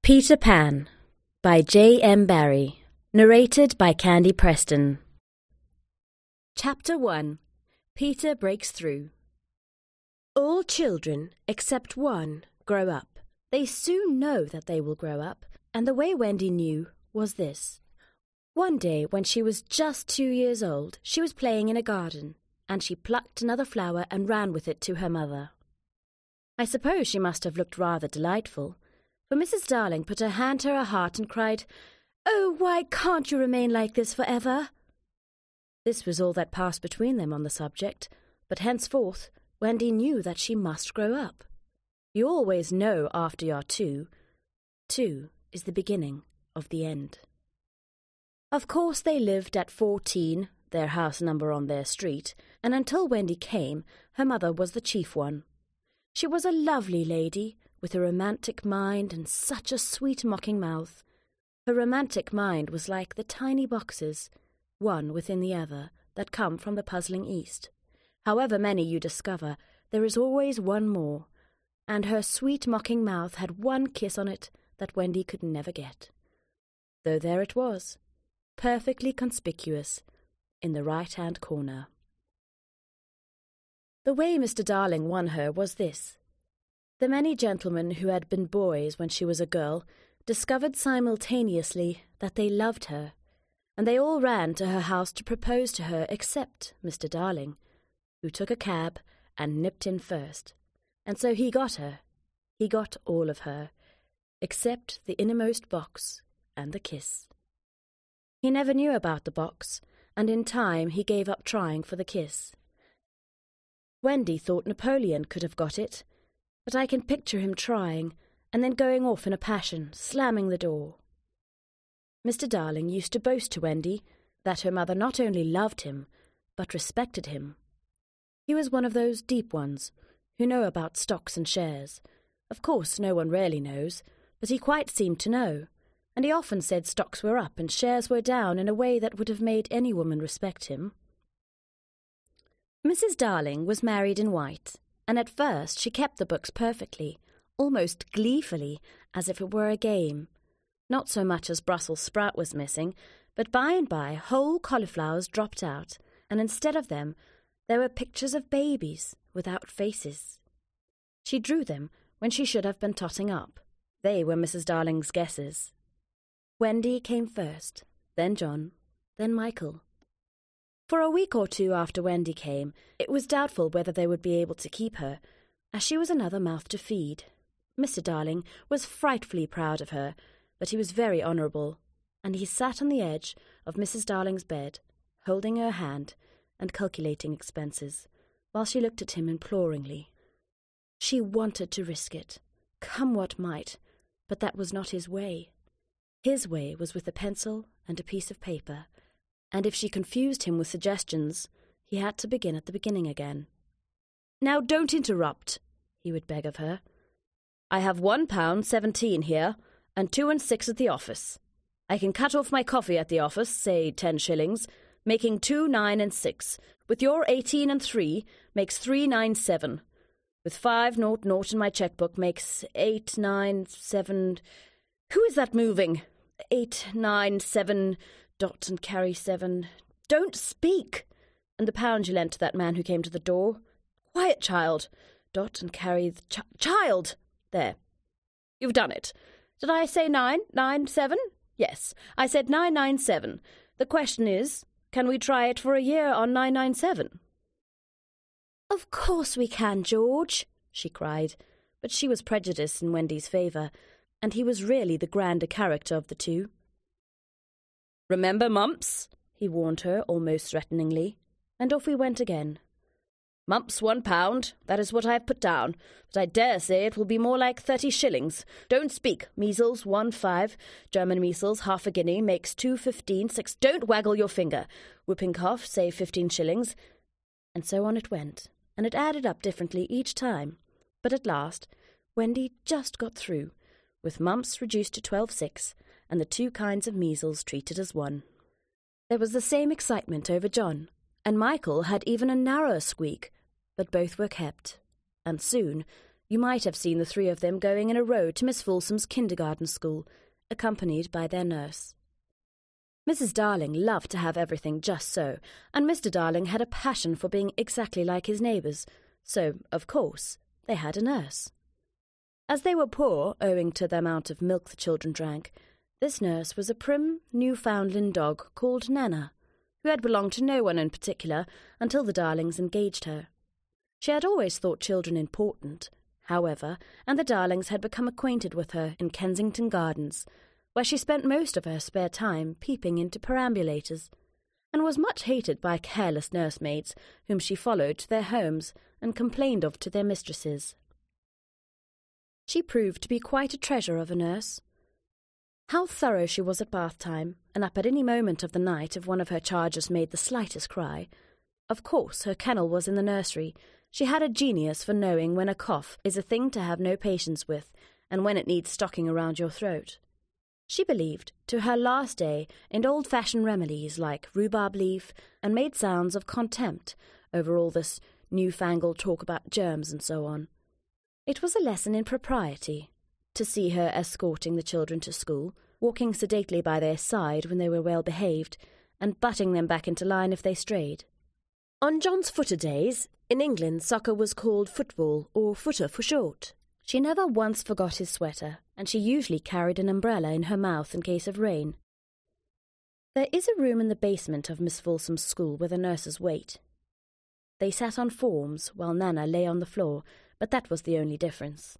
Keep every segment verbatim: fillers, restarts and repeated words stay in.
Peter Pan by J M Barrie. Narrated by Candy Preston. Chapter one. Peter Breaks Through. All children, except one, grow up. They soon know that they will grow up, and the way Wendy knew was this. One day, when she was just two years old, she was playing in a garden, and she plucked another flower and ran with it to her mother. I suppose she must have looked rather delightful, for Missus Darling put her hand to her heart and cried, "Oh, why can't you remain like this forever?" This was all that passed between them on the subject, but henceforth Wendy knew that she must grow up. You always know after you're two. Two is the beginning of the end. Of course they lived at fourteen, their house number on their street, and until Wendy came, her mother was the chief one. She was a lovely lady, with a romantic mind and such a sweet mocking mouth. Her romantic mind was like the tiny boxes, one within the other, that come from the puzzling East. However many you discover, there is always one more, and her sweet mocking mouth had one kiss on it that Wendy could never get. Though there it was, perfectly conspicuous, in the right-hand corner. The way Mister Darling won her was this. The many gentlemen who had been boys when she was a girl discovered simultaneously that they loved her, and they all ran to her house to propose to her except Mister Darling, who took a cab and nipped in first, and so he got her. He got all of her, except the innermost box and the kiss. He never knew about the box, and in time he gave up trying for the kiss. Wendy thought Napoleon could have got it, but I can picture him trying, and then going off in a passion, slamming the door. Mister Darling used to boast to Wendy that her mother not only loved him, but respected him. He was one of those deep ones, who know about stocks and shares. Of course, no one really knows, but he quite seemed to know, and he often said stocks were up and shares were down in a way that would have made any woman respect him. Missus Darling was married in white, and at first she kept the books perfectly, almost gleefully, as if it were a game. Not so much as Brussels sprout was missing, but by and by whole cauliflowers dropped out, and instead of them there were pictures of babies without faces. She drew them when she should have been totting up. They were Missus Darling's guesses. Wendy came first, then John, then Michael. For a week or two after Wendy came, it was doubtful whether they would be able to keep her, as she was another mouth to feed. Mister Darling was frightfully proud of her, but he was very honourable, and he sat on the edge of Missus Darling's bed, holding her hand and calculating expenses, while she looked at him imploringly. She wanted to risk it, come what might, but that was not his way. His way was with a pencil and a piece of paper, and if she confused him with suggestions, he had to begin at the beginning again. "Now don't interrupt," he would beg of her. "I have one pound seventeen here, and two and six at the office. I can cut off my coffee at the office, say ten shillings, making two, nine, and six. With your eighteen and three, makes three, nine, seven. With five, naught, naught in my checkbook, makes eight, nine, seven. Who is that moving? Eight, nine, seven. Dot and carry seven. Don't speak! And the pound you lent to that man who came to the door. Quiet, child. Dot and carry the ch- child. There. You've done it. Did I say nine, nine, seven? Yes, I said nine, nine, seven. The question is, can we try it for a year on nine, nine, seven? Of course we can, George, she cried, but she was prejudiced in Wendy's favour, and he was really the grander character of the two. "Remember, Mumps," he warned her almost threateningly, and off we went again. "Mumps, one pound, that is what I have put down, but I dare say it will be more like thirty shillings. Don't speak. Measles, one five. German measles, half a guinea, makes two fifteen, six. Don't waggle your finger. Whooping cough, say fifteen shillings." And so on it went, and it added up differently each time, but at last Wendy just got through, with mumps reduced to twelve six, and the two kinds of measles treated as one. There was the same excitement over John, and Michael had even a narrower squeak, but both were kept, and soon You might have seen the three of them going in a row to Miss Folsom's kindergarten school, accompanied by their nurse. Missus Darling loved to have everything just so, and Mister Darling had a passion for being exactly like his neighbours, so, of course, they had a nurse. As they were poor, owing to the amount of milk the children drank, this nurse was a prim Newfoundland dog called Nana, who had belonged to no one in particular until the Darlings engaged her. She had always thought children important, however, and the Darlings had become acquainted with her in Kensington Gardens, where she spent most of her spare time peeping into perambulators, and was much hated by careless nursemaids whom she followed to their homes and complained of to their mistresses. She proved to be quite a treasure of a nurse. How thorough she was at bath time, and up at any moment of the night if one of her charges made the slightest cry. Of course, her kennel was in the nursery. She had a genius for knowing when a cough is a thing to have no patience with, and when it needs stocking around your throat. She believed, to her last day, in old-fashioned remedies like rhubarb leaf, and made sounds of contempt over all this newfangled talk about germs and so on. It was a lesson in propriety, to see her escorting the children to school, walking sedately by their side when they were well behaved, and butting them back into line if they strayed. On John's footer days, in England soccer was called football, or footer for short. She never once forgot his sweater, and she usually carried an umbrella in her mouth in case of rain. There is a room in the basement of Miss Folsom's school where the nurses wait. They sat on forms while Nana lay on the floor, but that was the only difference.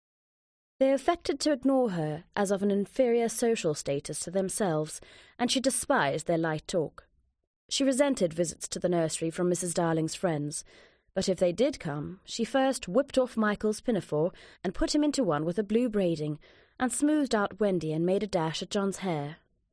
They affected to ignore her as of an inferior social status to themselves, and she despised their light talk. She resented visits to the nursery from Missus Darling's friends, but if they did come, she first whipped off Michael's pinafore and put him into one with a blue braiding, and smoothed out Wendy and made a dash at John's hair.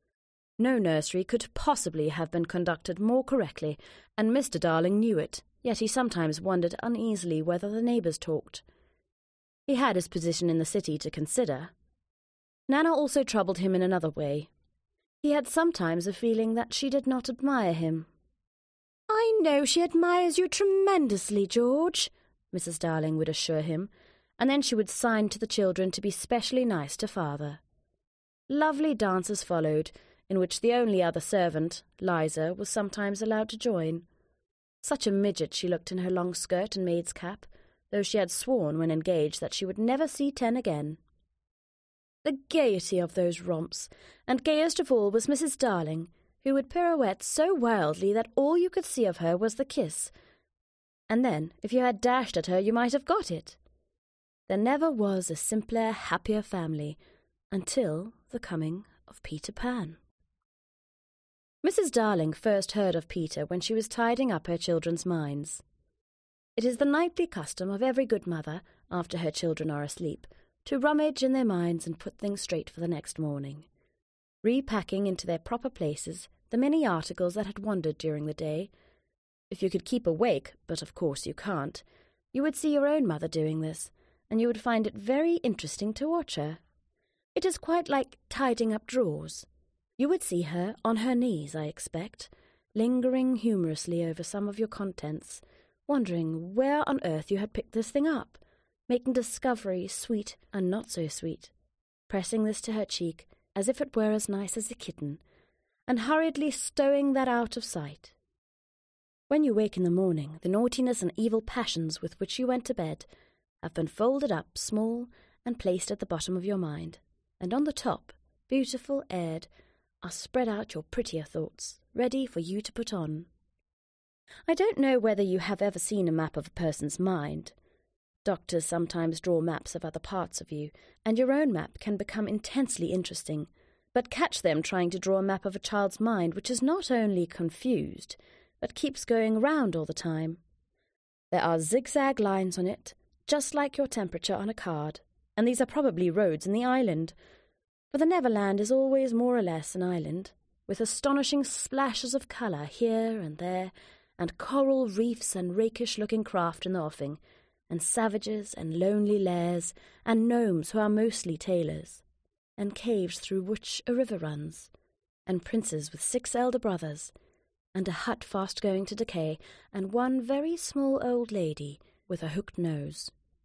No nursery could possibly have been conducted more correctly, and Mister Darling knew it, yet he sometimes wondered uneasily whether the neighbours talked. He had his position in the city to consider. Nana also troubled him in another way. He had sometimes a feeling that she did not admire him. "I know she admires you tremendously, George," Missus Darling would assure him, and then she would sign to the children to be specially nice to father. Lovely dances followed, in which the only other servant, Liza, was sometimes allowed to join. Such a midget she looked in her long skirt and maid's cap, though she had sworn when engaged that she would never see ten again. The gaiety of those romps, and gayest of all was Missus Darling, who would pirouette so wildly that all you could see of her was the kiss, and then, if you had dashed at her, you might have got it. There never was a simpler, happier family, until the coming of Peter Pan. Missus Darling first heard of Peter when she was tidying up her children's minds. It is the nightly custom of every good mother, after her children are asleep, to rummage in their minds and put things straight for the next morning, repacking into their proper places the many articles that had wandered during the day. If you could keep awake, but of course you can't, you would see your own mother doing this, and you would find it very interesting to watch her. It is quite like tidying up drawers. You would see her on her knees, I expect, lingering humorously over some of your contents, wondering where on earth you had picked this thing up, making discoveries sweet and not so sweet, pressing this to her cheek as if it were as nice as a kitten, and hurriedly stowing that out of sight. When you wake in the morning, the naughtiness and evil passions with which you went to bed have been folded up small and placed at the bottom of your mind, and on the top, beautiful, aired, are spread out your prettier thoughts, ready for you to put on. I don't know whether you have ever seen a map of a person's mind. Doctors sometimes draw maps of other parts of you, and your own map can become intensely interesting, but catch them trying to draw a map of a child's mind which is not only confused, but keeps going round all the time. There are zigzag lines on it, just like your temperature on a card, and these are probably roads in the island, for the Neverland is always more or less an island, with astonishing splashes of colour here and there, and coral reefs and rakish-looking craft in the offing, and savages and lonely lairs, and gnomes who are mostly tailors, and caves through which a river runs, and princes with six elder brothers, and a hut fast going to decay, and one very small old lady with a hooked nose.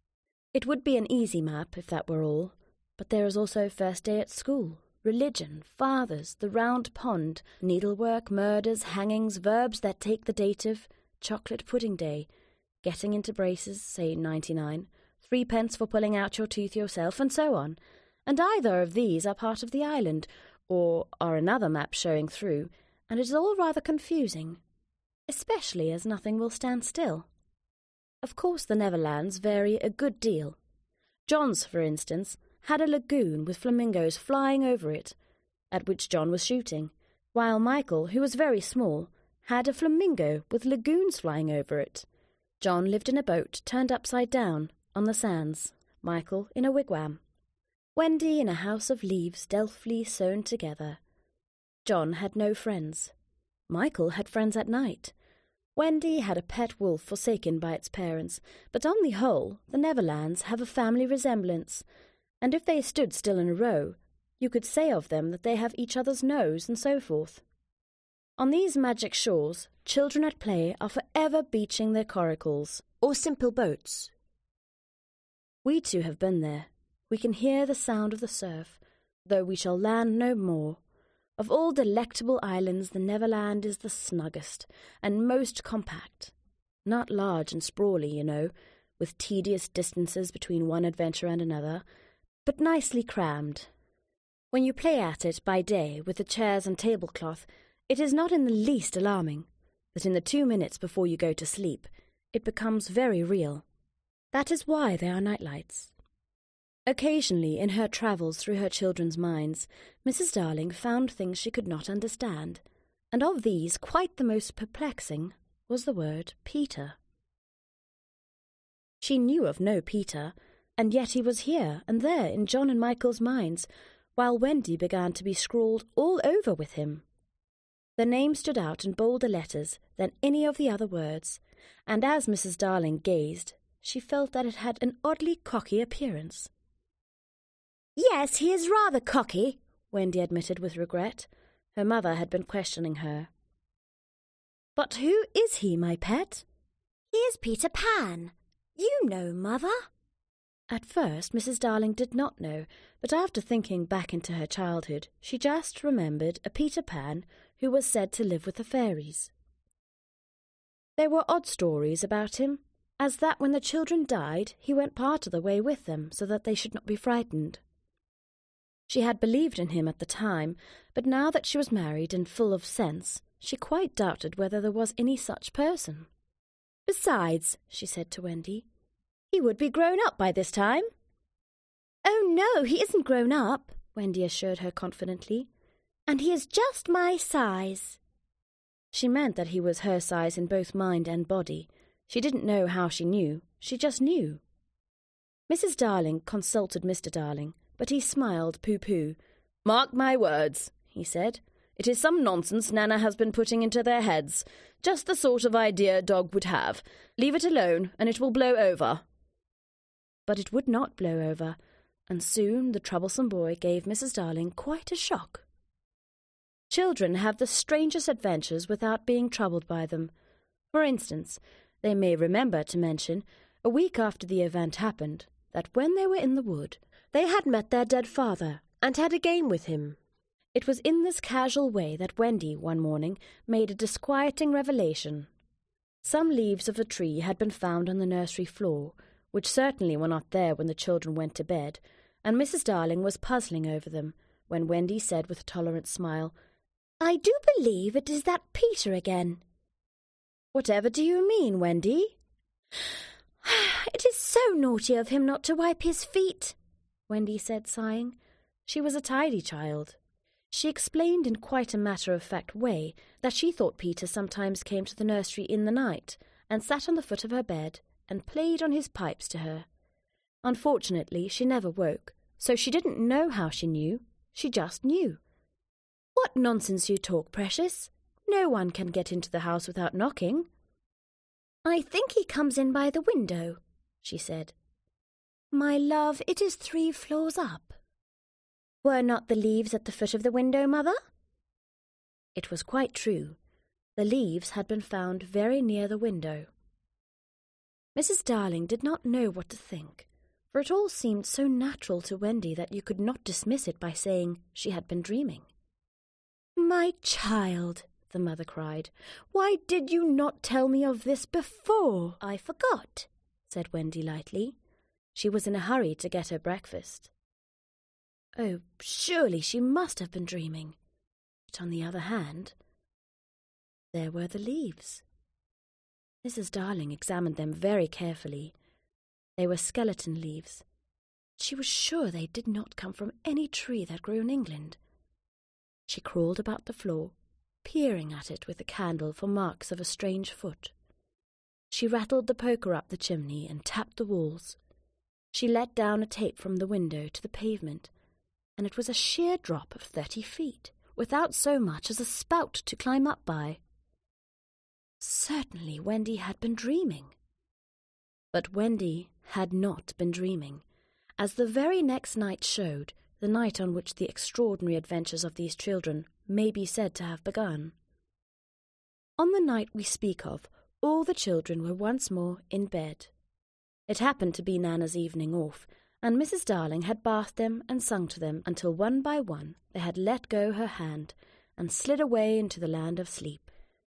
It would be an easy map if that were all, but there is also first day at school, religion, fathers, the round pond, needlework, murders, hangings, verbs that take the dative, chocolate pudding day, getting into braces, say ninety-nine, threepence for pulling out your tooth yourself, and so on. And either of these are part of the island, or are another map showing through, and it is all rather confusing, especially as nothing will stand still. Of course the Neverlands vary a good deal. John's, for instance, had a lagoon with flamingos flying over it, at which John was shooting, while Michael, who was very small, had a flamingo with lagoons flying over it. John lived in a boat turned upside down, on the sands, Michael in a wigwam, Wendy in a house of leaves delftly sewn together. John had no friends. Michael had friends at night. Wendy had a pet wolf forsaken by its parents, but on the whole the Neverlands have a family resemblance, and if they stood still in a row, you could say of them that they have each other's nose and so forth. On these magic shores, children at play are forever beaching their coracles, or simple boats. We too have been there. We can hear the sound of the surf, though we shall land no more. Of all delectable islands, the Neverland is the snuggest and most compact. Not large and sprawly, you know, with tedious distances between one adventure and another, but nicely crammed. When you play at it by day with the chairs and tablecloth, it is not in the least alarming, but in the two minutes before you go to sleep, it becomes very real. That is why there are nightlights. Occasionally, in her travels through her children's minds, Missus Darling found things she could not understand, and of these quite the most perplexing was the word Peter. She knew of no Peter, and yet he was here and there in John and Michael's minds, while Wendy began to be scrawled all over with him. The name stood out in bolder letters than any of the other words, and as Missus Darling gazed, she felt that it had an oddly cocky appearance. "Yes, he is rather cocky," Wendy admitted with regret. Her mother had been questioning her. "But who is he, my pet?" "He is Peter Pan. You know, Mother." At first, Missus Darling did not know, but after thinking back into her childhood, she just remembered a Peter Pan who was said to live with the fairies. There were odd stories about him, as that when the children died, he went part of the way with them so that they should not be frightened. She had believed in him at the time, but now that she was married and full of sense, she quite doubted whether there was any such person. "Besides," she said to Wendy, "he would be grown up by this time." "Oh, no, he isn't grown up," Wendy assured her confidently, "and he is just my size." She meant that he was her size in both mind and body. She didn't know how she knew, she just knew. Missus Darling consulted Mister Darling, but he smiled pooh-pooh. "Mark my words," he said. "It is some nonsense Nana has been putting into their heads. Just the sort of idea a dog would have. Leave it alone, and it will blow over." But it would not blow over, and soon the troublesome boy gave Missus Darling quite a shock. Children have the strangest adventures without being troubled by them. For instance, they may remember to mention, a week after the event happened, that when they were in the wood, they had met their dead father and had a game with him. It was in this casual way that Wendy, one morning, made a disquieting revelation. Some leaves of a tree had been found on the nursery floor, which certainly were not there when the children went to bed, and Missus Darling was puzzling over them, when Wendy said with a tolerant smile, "I do believe it is that Peter again." "Whatever do you mean, Wendy?" "It is so naughty of him not to wipe his feet," Wendy said, sighing. She was a tidy child. She explained in quite a matter-of-fact way that she thought Peter sometimes came to the nursery in the night and sat on the foot of her bed and played on his pipes to her. Unfortunately, she never woke, so she didn't know how she knew. She just knew. "What nonsense you talk, Precious. No one can get into the house without knocking." "I think he comes in by the window," she said. "My love, it is three floors up." "Were not the leaves at the foot of the window, Mother?" It was quite true. The leaves had been found very near the window. Missus Darling did not know what to think, for it all seemed so natural to Wendy that you could not dismiss it by saying she had been dreaming. "My child," the mother cried, "why did you not tell me of this before?" "I forgot," said Wendy lightly. She was in a hurry to get her breakfast. Oh, surely she must have been dreaming. But on the other hand, there were the leaves. Missus Darling examined them very carefully. They were skeleton leaves. She was sure they did not come from any tree that grew in England. She crawled about the floor, peering at it with a candle for marks of a strange foot. She rattled the poker up the chimney and tapped the walls. She let down a tape from the window to the pavement, and it was a sheer drop of thirty feet, without so much as a spout to climb up by. Certainly Wendy had been dreaming. But Wendy had not been dreaming, as the very next night showed, the night on which the extraordinary adventures of these children may be said to have begun. On the night we speak of, all the children were once more in bed. It happened to be Nana's evening off, and Missus Darling had bathed them and sung to them until one by one they had let go her hand and slid away into the land of sleep.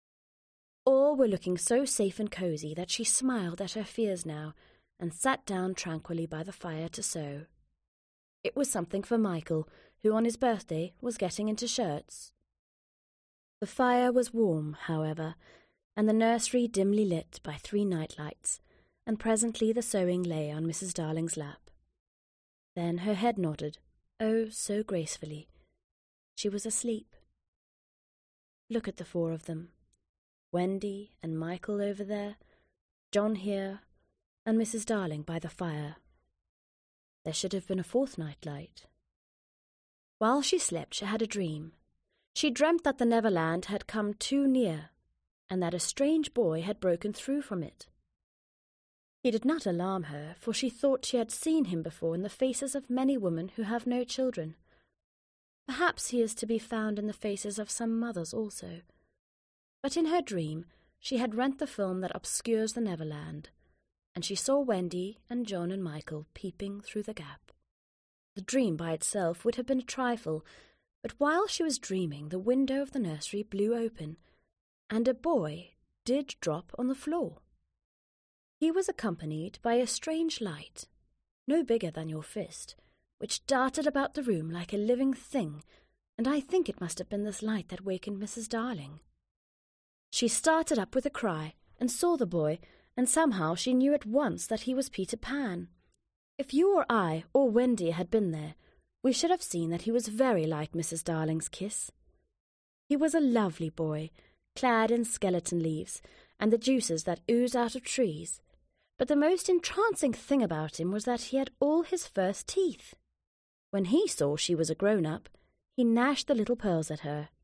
All were looking so safe and cosy that she smiled at her fears now and sat down tranquilly by the fire to sew. It was something for Michael, who on his birthday was getting into shirts. The fire was warm, however, and the nursery dimly lit by three night lights, and presently the sewing lay on Missus Darling's lap. Then her head nodded, oh, so gracefully. She was asleep. Look at the four of them. Wendy and Michael over there, John here, and Missus Darling by the fire. There should have been a fourth night light. While she slept, she had a dream. She dreamt that the Neverland had come too near, and that a strange boy had broken through from it. He did not alarm her, for she thought she had seen him before in the faces of many women who have no children. Perhaps he is to be found in the faces of some mothers also. But in her dream, she had rent the film that obscures the Neverland, and she saw Wendy and John and Michael peeping through the gap. The dream by itself would have been a trifle, but while she was dreaming, the window of the nursery blew open, and a boy did drop on the floor. He was accompanied by a strange light, no bigger than your fist, which darted about the room like a living thing, and I think it must have been this light that wakened Missus Darling. She started up with a cry and saw the boy, and somehow she knew at once that he was Peter Pan. If you or I or Wendy had been there, we should have seen that he was very like Missus Darling's kiss. He was a lovely boy, clad in skeleton leaves and the juices that ooze out of trees, but the most entrancing thing about him was that he had all his first teeth. When he saw she was a grown-up, he gnashed the little pearls at her,